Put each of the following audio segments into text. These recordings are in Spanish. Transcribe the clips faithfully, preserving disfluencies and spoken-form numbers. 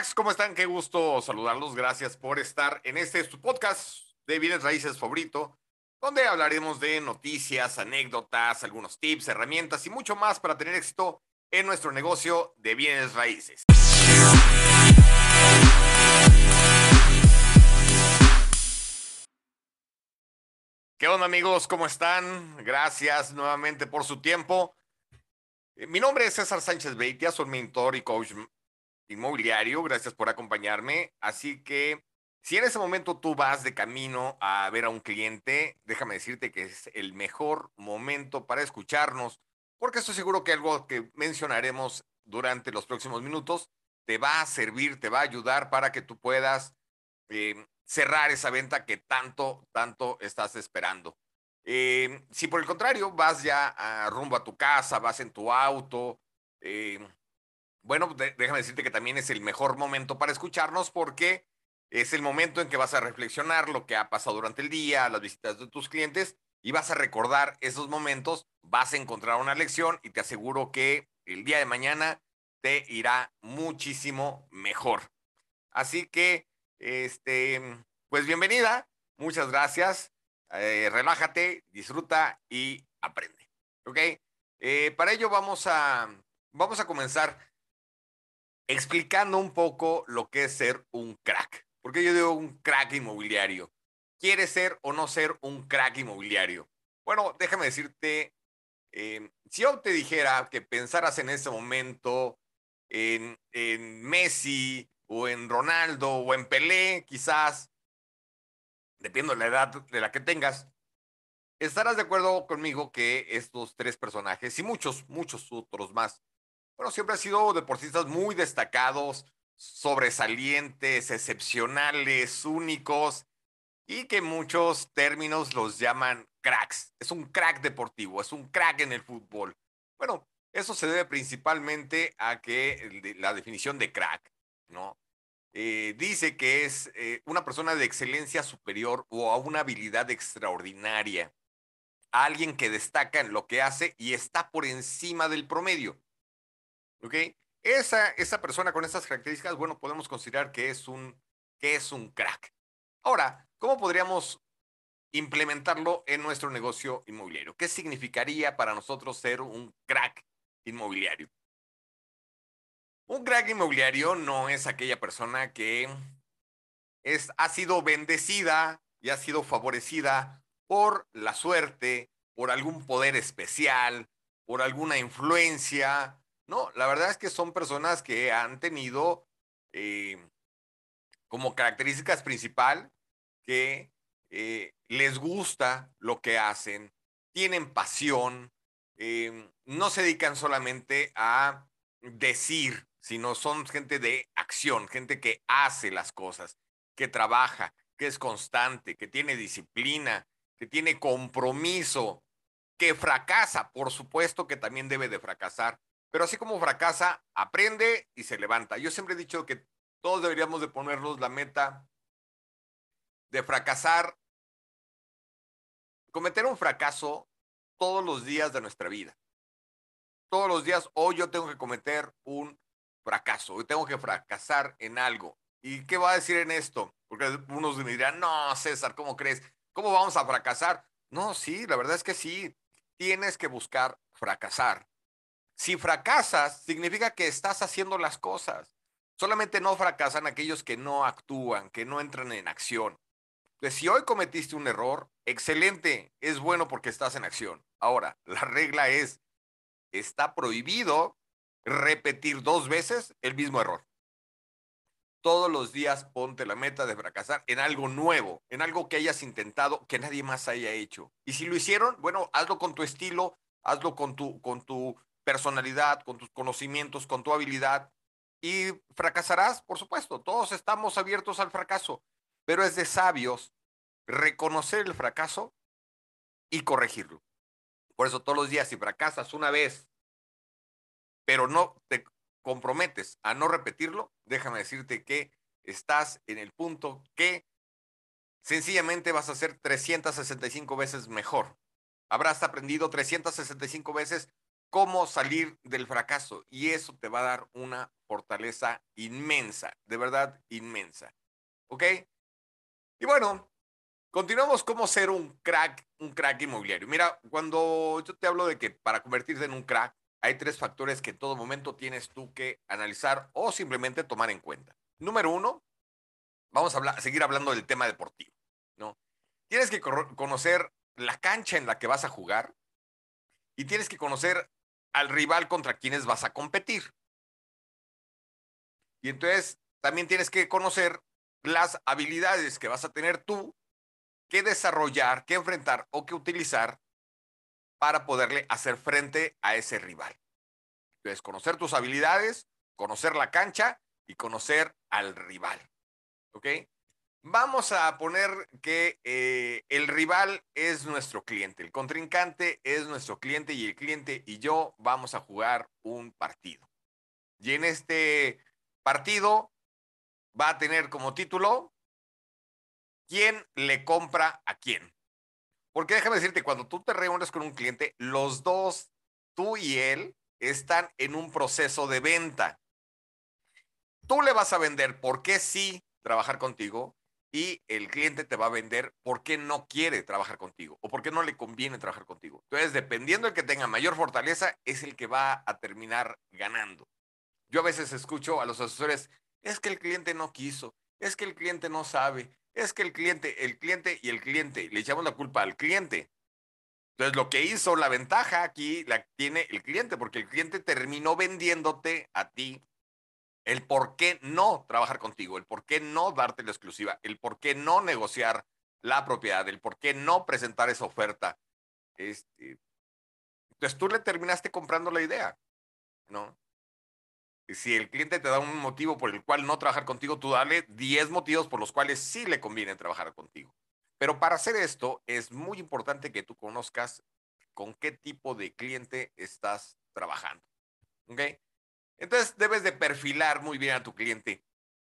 Cracks, ¿cómo están? Qué gusto saludarlos. Gracias por estar en este su podcast de bienes raíces favorito, donde hablaremos de noticias, anécdotas, algunos tips, herramientas y mucho más para tener éxito en nuestro negocio de bienes raíces. ¿Qué onda, amigos? ¿Cómo están? Gracias nuevamente por su tiempo. Eh, Mi nombre es César Sánchez Beitia, soy mentor y coach inmobiliario. Gracias por acompañarme. Así que si en ese momento tú vas de camino a ver a un cliente, déjame decirte que es el mejor momento para escucharnos, porque estoy seguro que algo que mencionaremos durante los próximos minutos te va a servir, te va a ayudar para que tú puedas eh, cerrar esa venta que tanto, tanto estás esperando. Eh, si por el contrario vas ya a rumbo a tu casa, vas en tu auto, eh, bueno, de- déjame decirte que también es el mejor momento para escucharnos porque es el momento en que vas a reflexionar lo que ha pasado durante el día, las visitas de tus clientes y vas a recordar esos momentos, vas a encontrar una lección y te aseguro que el día de mañana te irá muchísimo mejor. Así que, este, pues bienvenida, muchas gracias, eh, relájate, disfruta y aprende, ¿ok? Eh, para ello vamos a, vamos a comenzar explicando un poco lo que es ser un crack. Porque yo digo un crack inmobiliario. ¿Quieres ser o no ser un crack inmobiliario? Bueno, déjame decirte, eh, si yo te dijera que pensaras en ese momento en, en Messi o en Ronaldo o en Pelé, quizás, dependiendo de la edad de la que tengas, estarás de acuerdo conmigo que estos tres personajes y muchos, muchos otros más bueno, siempre han sido deportistas muy destacados, sobresalientes, excepcionales, únicos y que en muchos términos los llaman cracks. Es un crack deportivo, es un crack en el fútbol. Bueno, eso se debe principalmente a que el de- la definición de crack, ¿no? Eh, dice que es eh, una persona de excelencia superior o a una habilidad extraordinaria, alguien que destaca en lo que hace y está por encima del promedio. ¿Ok? Esa, esa persona con esas características, bueno, podemos considerar que es un, que es un crack. Ahora, ¿cómo podríamos implementarlo en nuestro negocio inmobiliario? ¿Qué significaría para nosotros ser un crack inmobiliario? Un crack inmobiliario no es aquella persona que es, ha sido bendecida y ha sido favorecida por la suerte, por algún poder especial, por alguna influencia. No, la verdad es que son personas que han tenido eh, como características principal que eh, les gusta lo que hacen, tienen pasión, eh, no se dedican solamente a decir, sino son gente de acción, gente que hace las cosas, que trabaja, que es constante, que tiene disciplina, que tiene compromiso, que fracasa, por supuesto que también debe de fracasar, pero así como fracasa, aprende y se levanta. Yo siempre he dicho que todos deberíamos de ponernos la meta de fracasar, cometer un fracaso todos los días de nuestra vida. Todos los días, hoy yo tengo que cometer un fracaso, hoy tengo que fracasar en algo. ¿Y qué va a decir en esto? Porque unos me dirán, no, César, ¿cómo crees? ¿Cómo vamos a fracasar? No, sí, la verdad es que sí, tienes que buscar fracasar. Si fracasas, significa que estás haciendo las cosas. Solamente no fracasan aquellos que no actúan, que no entran en acción. Pues si hoy cometiste un error, excelente, es bueno porque estás en acción. Ahora, la regla es, está prohibido repetir dos veces el mismo error. Todos los días ponte la meta de fracasar en algo nuevo, en algo que hayas intentado que nadie más haya hecho. Y si lo hicieron, bueno, hazlo con tu estilo, hazlo con tu, con tu personalidad, con tus conocimientos, con tu habilidad. Y fracasarás, por supuesto. Todos estamos abiertos al fracaso, pero es de sabios reconocer el fracaso y corregirlo. Por eso todos los días, si fracasas una vez, pero no te comprometes a no repetirlo, déjame decirte que estás en el punto que sencillamente vas a ser trescientas sesenta y cinco veces mejor. Habrás aprendido trescientas sesenta y cinco veces cómo salir del fracaso y eso te va a dar una fortaleza inmensa, de verdad inmensa. ¿Ok? Y bueno, continuamos cómo ser un crack, un crack inmobiliario. Mira, cuando yo te hablo de que para convertirte en un crack, hay tres factores que en todo momento tienes tú que analizar o simplemente tomar en cuenta. Número uno, vamos a hablar, seguir hablando del tema deportivo, ¿no? Tienes que conocer la cancha en la que vas a jugar y tienes que conocer al rival contra quienes vas a competir. Y entonces también tienes que conocer las habilidades que vas a tener tú que desarrollar, que enfrentar o que utilizar para poderle hacer frente a ese rival. Entonces, conocer tus habilidades, conocer la cancha y conocer al rival. ¿Ok? Vamos a poner que eh, el rival es nuestro cliente, el contrincante es nuestro cliente y el cliente y yo vamos a jugar un partido. Y en este partido va a tener como título ¿quién le compra a quién? Porque déjame decirte, cuando tú te reúnes con un cliente, los dos, tú y él, están en un proceso de venta. Tú le vas a vender por qué sí trabajar contigo y el cliente te va a vender por qué no quiere trabajar contigo o por qué no le conviene trabajar contigo. Entonces, dependiendo del que tenga mayor fortaleza, es el que va a terminar ganando. Yo a veces escucho a los asesores, es que el cliente no quiso, es que el cliente no sabe, es que el cliente, el cliente y el cliente, le echamos la culpa al cliente. Entonces, lo que hizo la ventaja aquí la tiene el cliente, porque el cliente terminó vendiéndote a ti el por qué no trabajar contigo, el por qué no darte la exclusiva, el por qué no negociar la propiedad, el por qué no presentar esa oferta. Este, entonces, tú le terminaste comprando la idea, ¿no? Si el cliente te da un motivo por el cual no trabajar contigo, tú dale diez motivos por los cuales sí le conviene trabajar contigo. Pero para hacer esto es muy importante que tú conozcas con qué tipo de cliente estás trabajando. ¿Ok? Entonces debes de perfilar muy bien a tu cliente.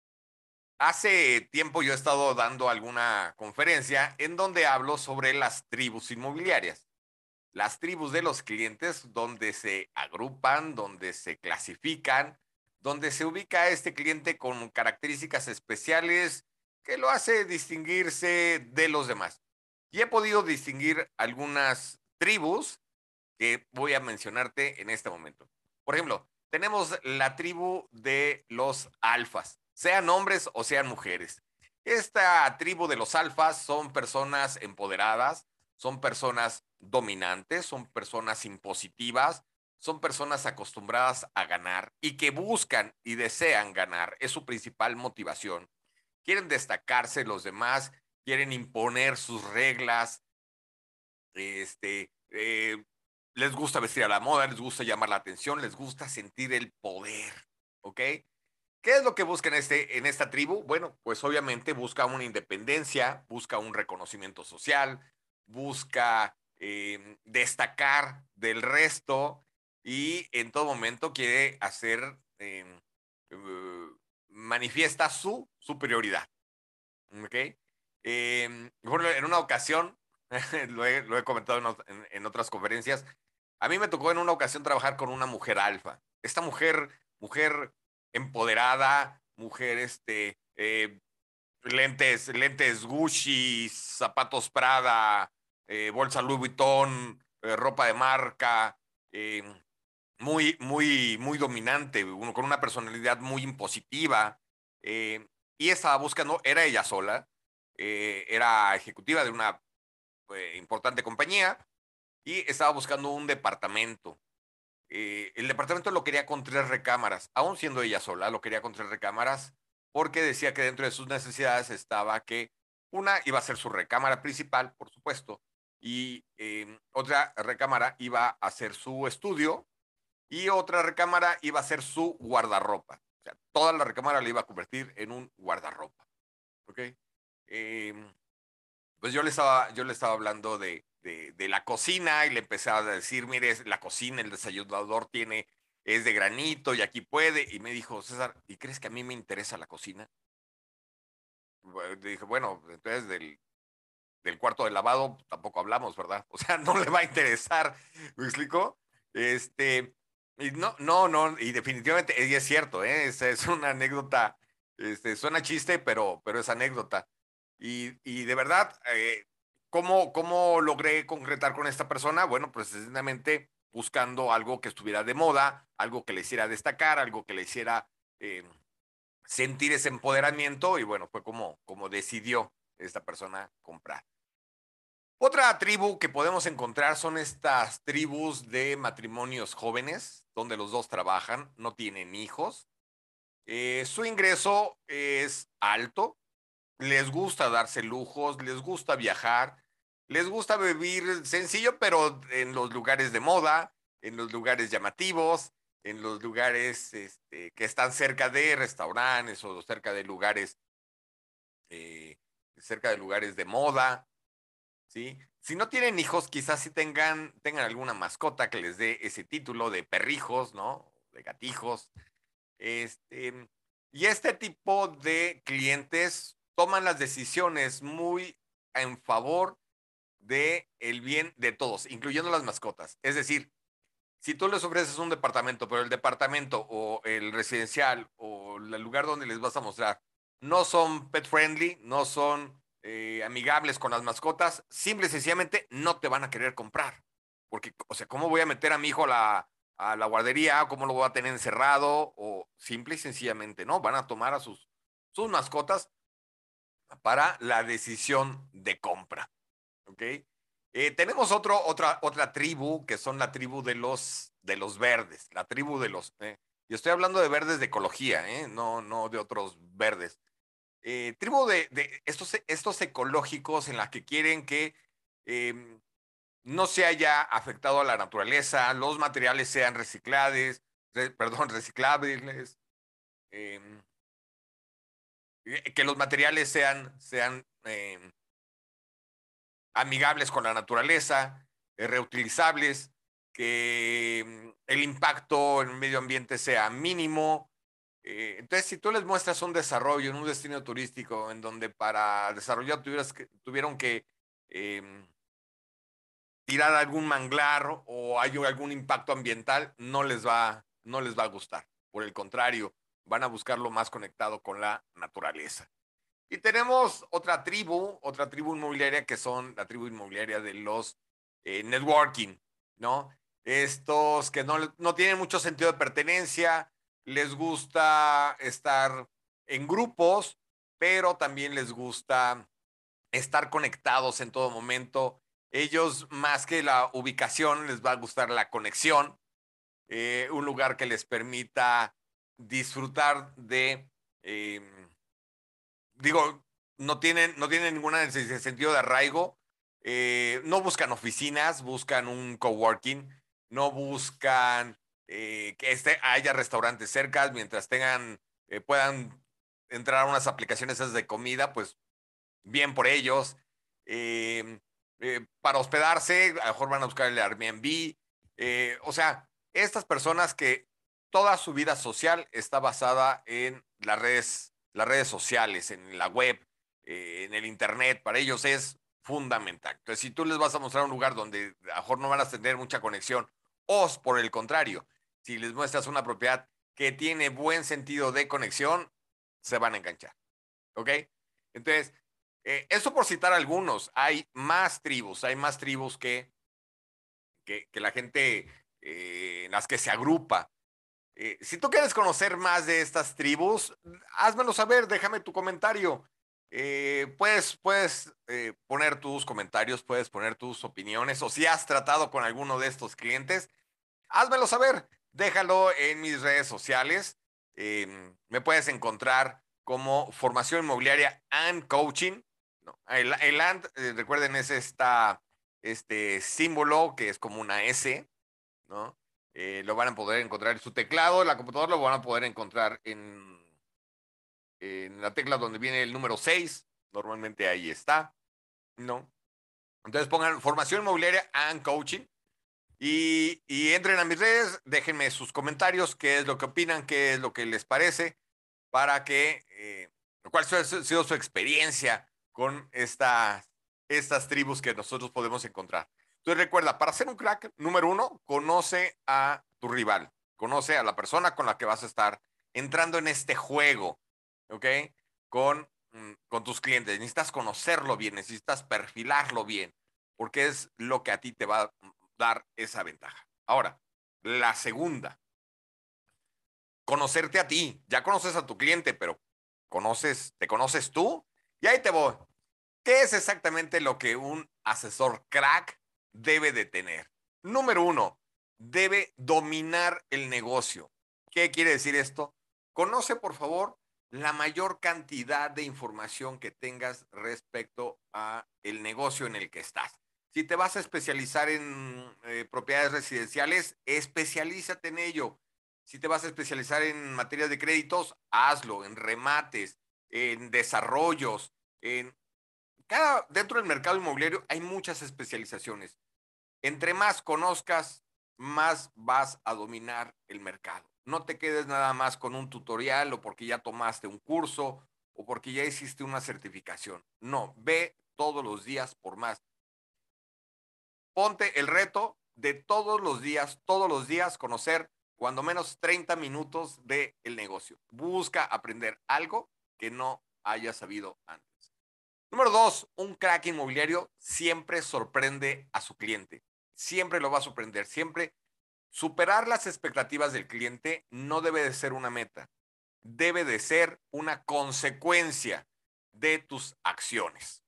Hace tiempo yo he estado dando alguna conferencia en donde hablo sobre las tribus inmobiliarias. Las tribus de los clientes donde se agrupan, donde se clasifican, donde se ubica a este cliente con características especiales que lo hace distinguirse de los demás. Y he podido distinguir algunas tribus que voy a mencionarte en este momento. Por ejemplo, tenemos la tribu de los alfas, sean hombres o sean mujeres. Esta tribu de los alfas son personas empoderadas, son personas dominantes, son personas impositivas, son personas acostumbradas a ganar y que buscan y desean ganar. Es su principal motivación. Quieren destacarse los demás, quieren imponer sus reglas, este, eh, les gusta vestir a la moda, les gusta llamar la atención, les gusta sentir el poder, ¿ok? ¿Qué es lo que busca en, este, en esta tribu? Bueno, pues obviamente busca una independencia, busca un reconocimiento social, busca eh, destacar del resto y en todo momento quiere hacer, eh, uh, manifiesta su superioridad, ¿ok? Eh, bueno, en una ocasión, lo, he, lo he comentado en, en, en otras conferencias, a mí me tocó en una ocasión trabajar con una mujer alfa. Esta mujer, mujer empoderada, mujer, este, eh, lentes, lentes Gucci, zapatos Prada, eh, bolsa Louis Vuitton, eh, ropa de marca, eh, muy, muy, muy dominante, uno, con una personalidad muy impositiva. Eh, y estaba buscando, era ella sola, eh, era ejecutiva de una eh, importante compañía y estaba buscando un departamento. Eh, el departamento lo quería con tres recámaras, aún siendo ella sola, lo quería con tres recámaras, porque decía que dentro de sus necesidades estaba que una iba a ser su recámara principal, por supuesto, y eh, otra recámara iba a ser su estudio y otra recámara iba a ser su guardarropa. O sea, toda la recámara la iba a convertir en un guardarropa. ¿Ok? Eh, pues yo le estaba, yo le estaba hablando de, de, de la cocina y le empecé a decir, mire, la cocina, el desayunador tiene, es de granito y aquí puede. Y me dijo, César, ¿y crees que a mí me interesa la cocina? Le dije, bueno, entonces del, del cuarto de lavado tampoco hablamos, ¿verdad? O sea, no le va a interesar, ¿me explico? Este, y no, no, no, y definitivamente, y es cierto, ¿eh? Es, es una anécdota, este, suena chiste, pero, pero es anécdota. Y, y de verdad, eh, ¿cómo, cómo logré concretar con esta persona? Bueno, pues precisamente buscando algo que estuviera de moda, algo que le hiciera destacar, algo que le hiciera eh, sentir ese empoderamiento, y bueno, fue como, como decidió esta persona comprar. Otra tribu que podemos encontrar son estas tribus de matrimonios jóvenes, donde los dos trabajan, no tienen hijos. Eh, su ingreso es alto, les gusta darse lujos, les gusta viajar, les gusta vivir sencillo, pero en los lugares de moda, en los lugares llamativos, en los lugares este, que están cerca de restaurantes o cerca de lugares, eh, cerca de lugares de moda. ¿Sí? Si no tienen hijos, quizás sí tengan, tengan alguna mascota que les dé ese título de perrijos, ¿no? De gatijos. Este, y este tipo de clientes toman las decisiones muy en favor de el bien de todos, incluyendo las mascotas. Es decir, si tú les ofreces un departamento, pero el departamento o el residencial o el lugar donde les vas a mostrar no son pet friendly, no son eh, amigables con las mascotas, simple y sencillamente no te van a querer comprar. Porque, o sea, ¿cómo voy a meter a mi hijo a la, a la guardería? ¿Cómo lo voy a tener encerrado? O simple y sencillamente no, van a tomar a sus, sus mascotas para la decisión de compra. ¿Ok? Eh, tenemos otro, otra, otra tribu que son la tribu de los, de los verdes, la tribu de los... Eh, y estoy hablando de verdes de ecología, ¿eh? No, no de otros verdes. Eh, tribu de, de estos, estos ecológicos en la que quieren que eh, no se haya afectado a la naturaleza, los materiales sean reciclables, re, perdón, reciclables, eh, que los materiales sean, sean eh, amigables con la naturaleza, eh, reutilizables, que mm, el impacto en el medio ambiente sea mínimo. Eh, entonces, si tú les muestras un desarrollo en un destino turístico en donde para desarrollar tuvieras que, tuvieron que eh, tirar algún manglar o hay algún impacto ambiental, no les va, no les va a gustar. Por el contrario, van a buscarlo más conectado con la naturaleza. Y tenemos otra tribu, otra tribu inmobiliaria que son la tribu inmobiliaria de los eh, networking, ¿no? Estos que no, no tienen mucho sentido de pertenencia, les gusta estar en grupos, pero también les gusta estar conectados en todo momento. Ellos, más que la ubicación, les va a gustar la conexión, eh, un lugar que les permita disfrutar de... Eh, digo, no tienen, no tienen ninguna sentido de arraigo. Eh, no buscan oficinas, buscan un coworking, no buscan eh, que este, haya restaurantes cerca, mientras tengan, eh, puedan entrar a unas aplicaciones esas de comida, pues bien por ellos. Eh, eh, para hospedarse, a lo mejor van a buscar el Airbnb. Eh, o sea, estas personas que toda su vida social está basada en las redes, las redes sociales, en la web, eh, en el internet, para ellos es fundamental. Entonces, si tú les vas a mostrar un lugar donde a lo mejor no van a tener mucha conexión, o por el contrario, si les muestras una propiedad que tiene buen sentido de conexión, se van a enganchar. ¿Ok? Entonces, eh, eso por citar algunos, hay más tribus, hay más tribus que, que, que la gente eh, en las que se agrupa. Eh, si tú quieres conocer más de estas tribus, házmelo saber, déjame tu comentario. Eh, puedes puedes eh, poner tus comentarios, puedes poner tus opiniones, o si has tratado con alguno de estos clientes, házmelo saber, déjalo en mis redes sociales. Eh, me puedes encontrar como Formación Inmobiliaria and Coaching. ¿No? El, el and, eh, recuerden, es esta, este símbolo que es como una S, ¿no? Eh, lo van a poder encontrar en su teclado, en la computadora lo van a poder encontrar en, en la tecla donde viene el número seis, normalmente ahí está, ¿no? Entonces pongan Formación Inmobiliaria and Coaching y, y entren a mis redes, déjenme sus comentarios, qué es lo que opinan, qué es lo que les parece, para que, eh, cuál ha sido su experiencia con estas, estas tribus que nosotros podemos encontrar. Entonces recuerda, para ser un crack, número uno, conoce a tu rival, conoce a la persona con la que vas a estar entrando en este juego, ¿ok? Con, mm, con tus clientes. Necesitas conocerlo bien, necesitas perfilarlo bien, porque es lo que a ti te va a dar esa ventaja. Ahora, la segunda, conocerte a ti. Ya conoces a tu cliente, pero conoces, ¿te conoces tú? Y ahí te voy. ¿Qué es exactamente lo que un asesor crack debe de tener? Número uno, debe dominar el negocio. ¿Qué quiere decir esto? Conoce, por favor, la mayor cantidad de información que tengas respecto a el negocio en el que estás. Si te vas a especializar en eh, propiedades residenciales, especialízate en ello. Si te vas a especializar en materias de créditos, hazlo, en remates, en desarrollos, en cada, dentro del mercado inmobiliario hay muchas especializaciones. Entre más conozcas, más vas a dominar el mercado. No te quedes nada más con un tutorial o porque ya tomaste un curso o porque ya hiciste una certificación. No, ve todos los días por más. Ponte el reto de todos los días, todos los días conocer cuando menos treinta minutos del negocio. Busca aprender algo que no hayas sabido antes. Número dos, un crack inmobiliario siempre sorprende a su cliente. Siempre lo va a sorprender. Siempre superar las expectativas del cliente no debe de ser una meta. Debe de ser una consecuencia de tus acciones.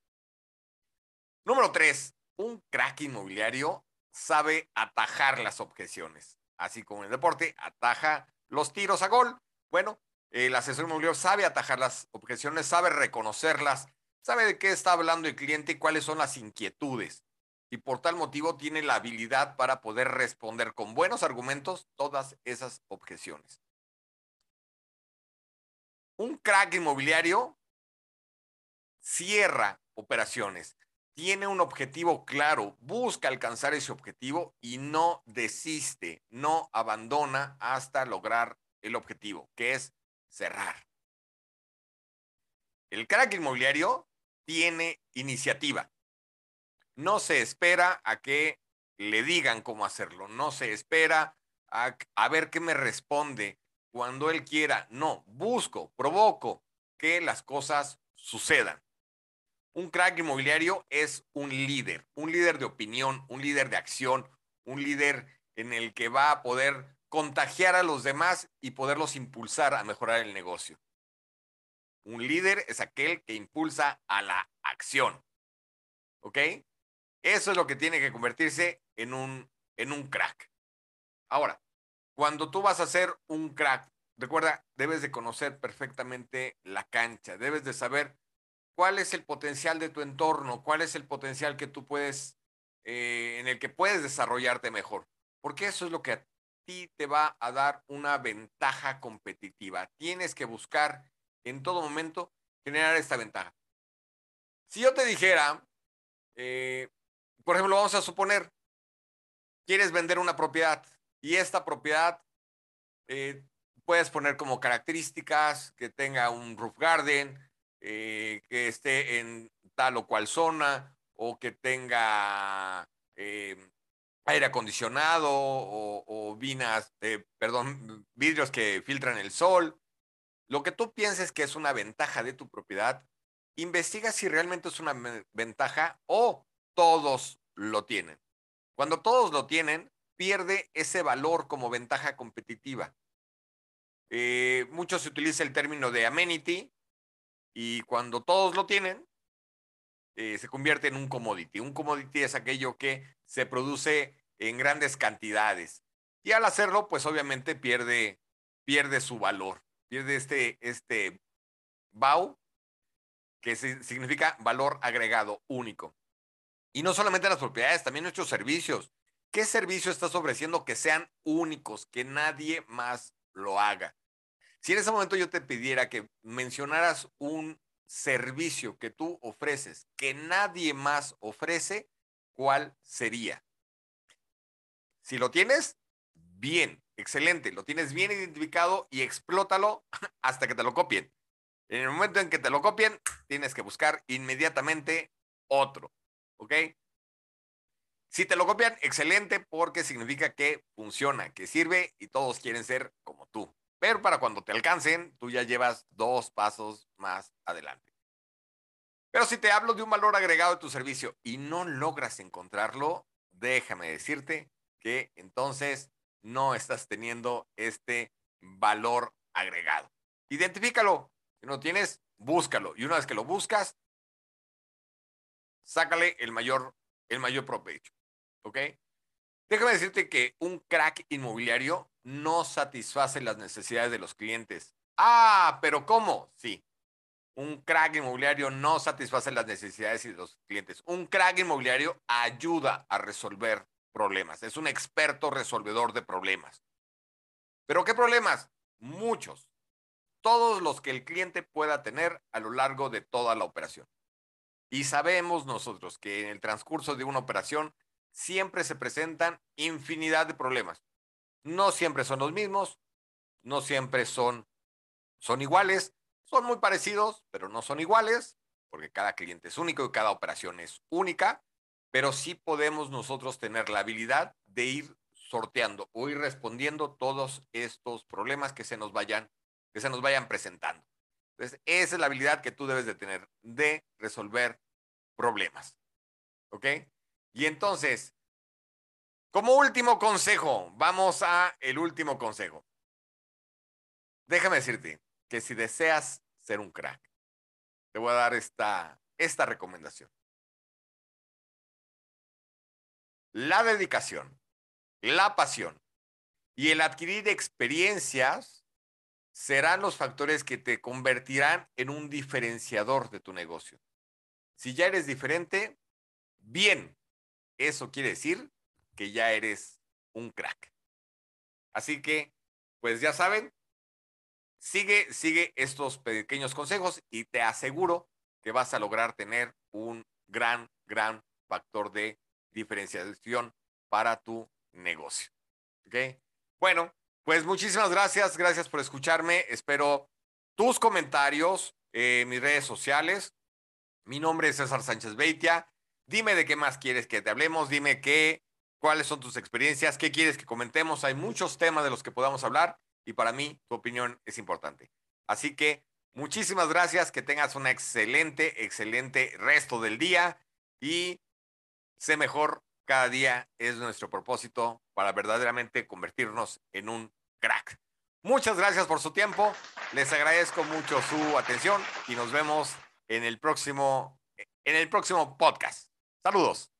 Número tres, un crack inmobiliario sabe atajar las objeciones. Así como en el deporte, ataja los tiros a gol. Bueno, el asesor inmobiliario sabe atajar las objeciones, sabe reconocerlas, sabe de qué está hablando el cliente y cuáles son las inquietudes. Y por tal motivo tiene la habilidad para poder responder con buenos argumentos todas esas objeciones. Un crack inmobiliario cierra operaciones, tiene un objetivo claro, busca alcanzar ese objetivo y no desiste, no abandona hasta lograr el objetivo, que es cerrar. El crack inmobiliario tiene iniciativa. No se espera a que le digan cómo hacerlo, no se espera a, a ver qué me responde cuando él quiera. No, busco, provoco que las cosas sucedan. Un crack inmobiliario es un líder, un líder de opinión, un líder de acción, un líder en el que va a poder contagiar a los demás y poderlos impulsar a mejorar el negocio. Un líder es aquel que impulsa a la acción. ¿Ok? Eso es lo que tiene que convertirse en un, en un crack. Ahora, cuando tú vas a ser un crack, recuerda, debes de conocer perfectamente la cancha, debes de saber cuál es el potencial de tu entorno, cuál es el potencial que tú puedes, eh, en el que puedes desarrollarte mejor. Porque eso es lo que a ti te va a dar una ventaja competitiva. Tienes que buscar en todo momento generar esta ventaja. Si yo te dijera, eh, por ejemplo, vamos a suponer, quieres vender una propiedad y esta propiedad eh, puedes poner como características que tenga un roof garden, eh, que esté en tal o cual zona o que tenga eh, aire acondicionado o, o vinas, eh, perdón, vidrios que filtran el sol. Lo que tú pienses que es una ventaja de tu propiedad, investiga si realmente es una ventaja o todos lo tienen. Cuando todos lo tienen, pierde ese valor como ventaja competitiva. Eh, mucho se utiliza el término de amenity y cuando todos lo tienen, eh, se convierte en un commodity. Un commodity es aquello que se produce en grandes cantidades. Y al hacerlo, pues obviamente pierde, pierde su valor, pierde este, este V A U, que significa valor agregado único. Y no solamente las propiedades, también nuestros servicios. ¿Qué servicio estás ofreciendo que sean únicos, que nadie más lo haga? Si en ese momento yo te pidiera que mencionaras un servicio que tú ofreces, que nadie más ofrece, ¿cuál sería? Si lo tienes, bien, excelente, lo tienes bien identificado y explótalo hasta que te lo copien. En el momento en que te lo copien, tienes que buscar inmediatamente otro, ¿ok? Si te lo copian, excelente, porque significa que funciona, que sirve y todos quieren ser como tú. Pero para cuando te alcancen, tú ya llevas dos pasos más adelante. Pero si te hablo de un valor agregado de tu servicio y no logras encontrarlo, déjame decirte que entonces no estás teniendo este valor agregado. Identifícalo. Si no tienes, búscalo. Y una vez que lo buscas, sácale el mayor, el mayor provecho. ¿Ok? Déjame decirte que un crack inmobiliario no satisface las necesidades de los clientes. Ah, pero ¿cómo? Sí. Un crack inmobiliario no satisface las necesidades de los clientes. Un crack inmobiliario ayuda a resolver problemas. Es un experto resolvedor de problemas. ¿Pero qué problemas? Muchos. Todos los que el cliente pueda tener a lo largo de toda la operación. Y sabemos nosotros que en el transcurso de una operación siempre se presentan infinidad de problemas. No siempre son los mismos, no siempre son, son iguales, son muy parecidos, pero no son iguales, porque cada cliente es único y cada operación es única, pero sí podemos nosotros tener la habilidad de ir sorteando o ir respondiendo todos estos problemas que se nos vayan, que se nos vayan presentando. Entonces, esa es la habilidad que tú debes de tener, de resolver problemas. ¿Ok? Y entonces, como último consejo, vamos a el último consejo. Déjame decirte que si deseas ser un crack, te voy a dar esta, esta recomendación. La dedicación, la pasión y el adquirir experiencias serán los factores que te convertirán en un diferenciador de tu negocio. Si ya eres diferente, bien, eso quiere decir que ya eres un crack. Así que, pues ya saben, sigue, sigue estos pequeños consejos y te aseguro que vas a lograr tener un gran, gran factor de diferenciación para tu negocio. ¿Ok? Bueno, pues muchísimas gracias. Gracias por escucharme. Espero tus comentarios en mis redes sociales. Mi nombre es César Sánchez Beitia. Dime de qué más quieres que te hablemos. Dime qué, cuáles son tus experiencias, qué quieres que comentemos. Hay muchos temas de los que podamos hablar y para mí tu opinión es importante. Así que muchísimas gracias. Que tengas un excelente, excelente resto del día y sé mejor. Cada día es nuestro propósito para verdaderamente convertirnos en un crack. Muchas gracias por su tiempo. Les agradezco mucho su atención y nos vemos en el próximo, en el próximo podcast. Saludos.